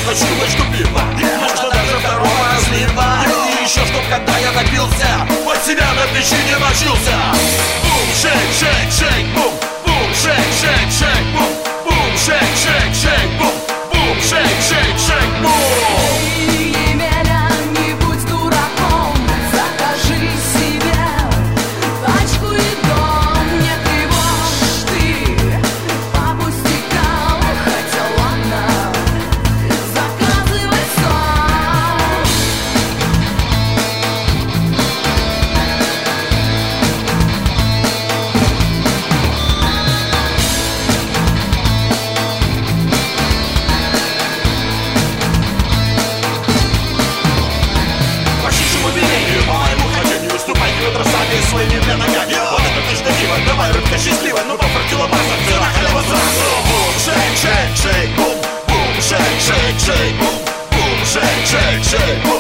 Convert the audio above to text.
хочу бочку пива, можно даже второго разлива. И еще чтоб когда я напился, под себя на причине мочился. Бум, шейк, шейк, шейк, бум. Бум, шейк, шейк, шейк, бум. Бум, шейк, шейк, шейк, бум. Бум, шейк, шейк, шейк, бум. Своими для ногами. Вот это точно диво. Давай, рыбка счастливая, ну пофартила масса, все на халяву сразу. Бум, шейк, шейк, шейк, бум. Бум, шейк, шейк, шейк, бум. Бум, шейк, шейк, шейк, бум.